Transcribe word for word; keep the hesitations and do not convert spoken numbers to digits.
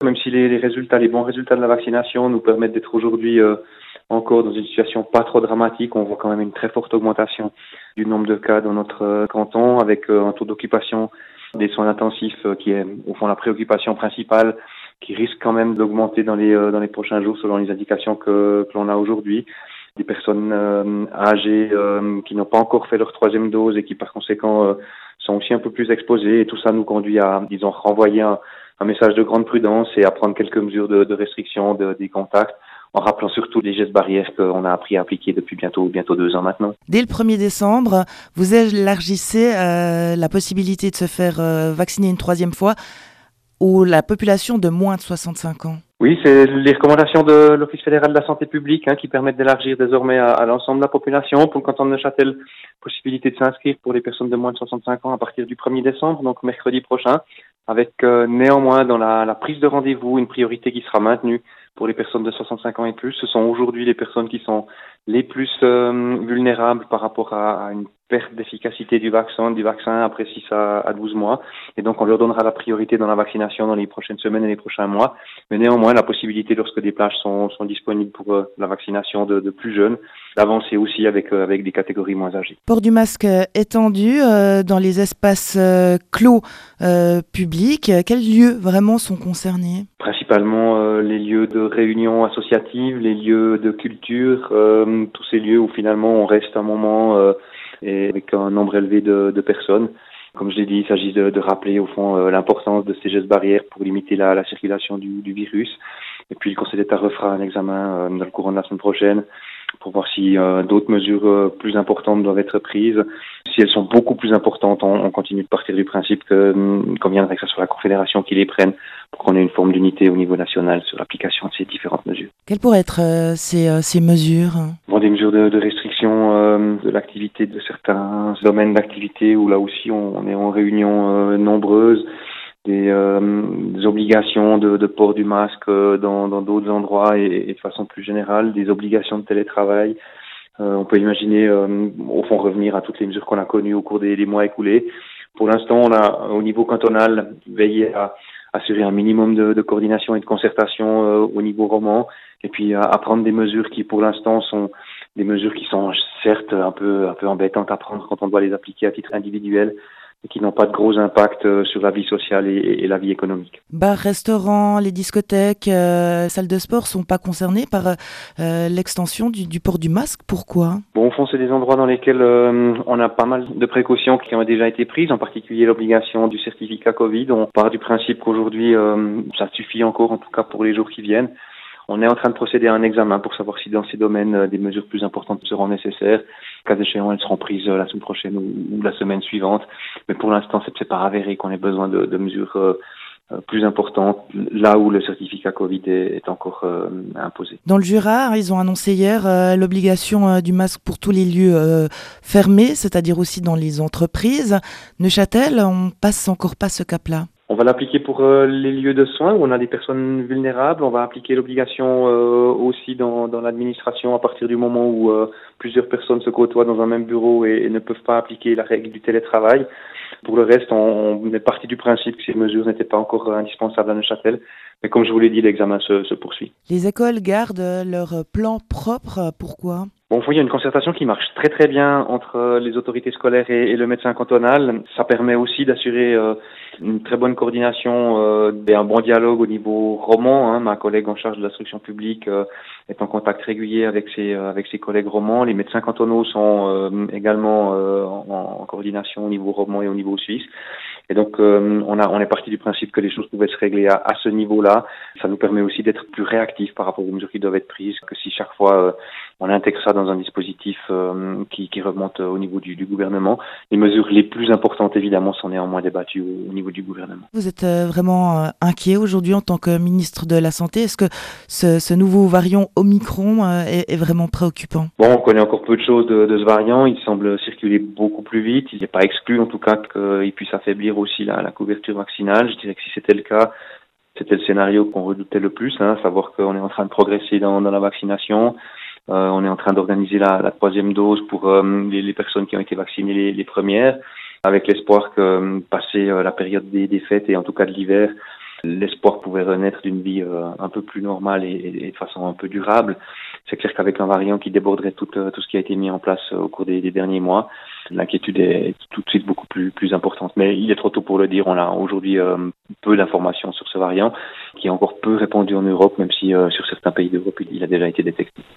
Même si les, les résultats, les bons résultats de la vaccination nous permettent d'être aujourd'hui euh, encore dans une situation pas trop dramatique, on voit quand même une très forte augmentation du nombre de cas dans notre euh, canton, avec euh, un taux d'occupation des soins intensifs euh, qui est au fond la préoccupation principale, qui risque quand même d'augmenter dans les euh, dans les prochains jours selon les indications que, que l'on a aujourd'hui. Des personnes euh, âgées euh, qui n'ont pas encore fait leur troisième dose et qui par conséquent euh, sont aussi un peu plus exposées, et tout ça nous conduit à, disons, renvoyer un, un message de grande prudence et à prendre quelques mesures de, de restriction de, des contacts, en rappelant surtout les gestes barrières qu'on a appris à appliquer depuis bientôt bientôt deux ans maintenant. Dès le premier décembre, vous élargissez euh, la possibilité de se faire euh, vacciner une troisième fois ou la population de moins de soixante-cinq ans. Oui, c'est les recommandations de l'Office fédéral de la santé publique hein, qui permettent d'élargir désormais à, à l'ensemble de la population. Pour le canton de Neuchâtel, possibilité de s'inscrire pour les personnes de moins de soixante-cinq ans à partir du premier décembre, donc mercredi prochain, avec euh, néanmoins dans la, la prise de rendez-vous une priorité qui sera maintenue pour les personnes de soixante-cinq ans et plus. Ce sont aujourd'hui les personnes qui sont les plus euh, vulnérables par rapport à, à une perte d'efficacité du vaccin, du vaccin après six à douze mois. Et donc, on leur donnera la priorité dans la vaccination dans les prochaines semaines et les prochains mois. Mais néanmoins, la possibilité, lorsque des plages sont, sont disponibles pour euh, la vaccination de, de plus jeunes, d'avancer aussi avec, euh, avec des catégories moins âgées. Port du masque étendu euh, dans les espaces euh, clos euh, publics. Quels lieux vraiment sont concernés ? Principalement euh, les lieux de réunion associative, les lieux de culture, euh, tous ces lieux où finalement on reste un moment euh, et avec un nombre élevé de, de personnes. Comme je l'ai dit, il s'agit de, de rappeler au fond euh, l'importance de ces gestes barrières pour limiter la, la circulation du, du virus. Et puis le Conseil d'État refera un examen euh, dans le courant de la semaine prochaine pour voir si euh, d'autres mesures euh, plus importantes doivent être prises. Si elles sont beaucoup plus importantes, on, on continue de partir du principe que hum, conviendrait que ce soit la Confédération qui les prenne pour qu'on ait une forme d'unité au niveau national sur l'application de ces différentes mesures. Quelles pourraient être euh, ces, euh, ces mesures ? Bon, des mesures de, de restriction euh, de l'activité de certains domaines d'activité où là aussi on, on est en réunion euh, nombreuse. Des, euh, des obligations de, de port du masque euh, dans dans d'autres endroits et, et de façon plus générale, des obligations de télétravail. Euh, on peut imaginer euh, au fond revenir à toutes les mesures qu'on a connues au cours des, des mois écoulés. Pour l'instant, on a au niveau cantonal veillé à assurer un minimum de, de coordination et de concertation euh, au niveau roman, et puis à, à prendre des mesures qui pour l'instant sont des mesures qui sont certes un peu un peu embêtantes à prendre quand on doit les appliquer à titre individuel, et qui n'ont pas de gros impact sur la vie sociale et, et la vie économique. Bars, restaurants, les discothèques, euh, salles de sport sont pas concernés par euh, l'extension du, du port du masque. Pourquoi ? Bon, au fond, c'est des endroits dans lesquels euh, on a pas mal de précautions qui ont déjà été prises, en particulier l'obligation du certificat Covid. On part du principe qu'aujourd'hui, euh, ça suffit encore, en tout cas pour les jours qui viennent. On est en train de procéder à un examen pour savoir si dans ces domaines, euh, des mesures plus importantes seront nécessaires. Cas échéant, elles seront prises euh, la semaine prochaine ou, ou la semaine suivante. Mais pour l'instant, c'est, c'est pas avéré qu'on ait besoin de, de mesures euh, plus importantes, là où le certificat Covid est, est encore euh, imposé. Dans le Jura, ils ont annoncé hier euh, l'obligation euh, du masque pour tous les lieux euh, fermés, c'est-à-dire aussi dans les entreprises. Neuchâtel, on passe encore pas ce cap-là. On va l'appliquer pour euh, les lieux de soins où on a des personnes vulnérables. On va appliquer l'obligation euh, aussi dans, dans l'administration à partir du moment où euh, plusieurs personnes se côtoient dans un même bureau et, et ne peuvent pas appliquer la règle du télétravail. Pour le reste, on, on est parti du principe que ces mesures n'étaient pas encore indispensables à Neuchâtel. Mais comme je vous l'ai dit, l'examen se, se poursuit. Les écoles gardent leur plan propre. Pourquoi ? Bon, il y a une concertation qui marche très très bien entre les autorités scolaires et, et le médecin cantonal. Ça permet aussi d'assurer euh, une très bonne coordination euh, et un bon dialogue au niveau roman. Hein. Ma collègue en charge de l'instruction publique euh, est en contact régulier avec ses, euh, avec ses collègues romans. Les médecins cantonaux sont euh, également euh, en, en coordination au niveau roman et au niveau suisse. Et donc, euh, on, a, on est parti du principe que les choses pouvaient se régler à, à ce niveau-là. Ça nous permet aussi d'être plus réactifs par rapport aux mesures qui doivent être prises, que si chaque fois euh, on intègre ça dans un dispositif euh, qui, qui remonte au niveau du, du gouvernement. Les mesures les plus importantes, évidemment, sont néanmoins débattues au, au niveau du gouvernement. Vous êtes euh, vraiment euh, inquiet aujourd'hui en tant que ministre de la Santé. Est-ce que ce, ce nouveau variant Omicron euh, est, est vraiment préoccupant ? Bon, on connaît encore peu de choses de, de ce variant. Il semble circuler beaucoup plus vite. Il n'est pas exclu, en tout cas, qu'il puisse affaiblir aussi la, la couverture vaccinale. Je dirais que si c'était le cas, c'était le scénario qu'on redoutait le plus, hein, savoir qu'on est en train de progresser dans, dans la vaccination. Euh, on est en train d'organiser la, la troisième dose pour euh, les, les personnes qui ont été vaccinées les, les premières, avec l'espoir que, euh, passé euh, la période des, des fêtes et en tout cas de l'hiver, l'espoir pouvait renaître d'une vie euh, un peu plus normale et, et de façon un peu durable. C'est clair qu'avec un variant qui déborderait tout, euh, tout ce qui a été mis en place euh, au cours des, des derniers mois, l'inquiétude est tout de suite beaucoup plus, plus importante. Mais il est trop tôt pour le dire. On a aujourd'hui euh, peu d'informations sur ce variant qui est encore peu répandu en Europe, même si euh, sur certains pays d'Europe, il, il a déjà été détecté.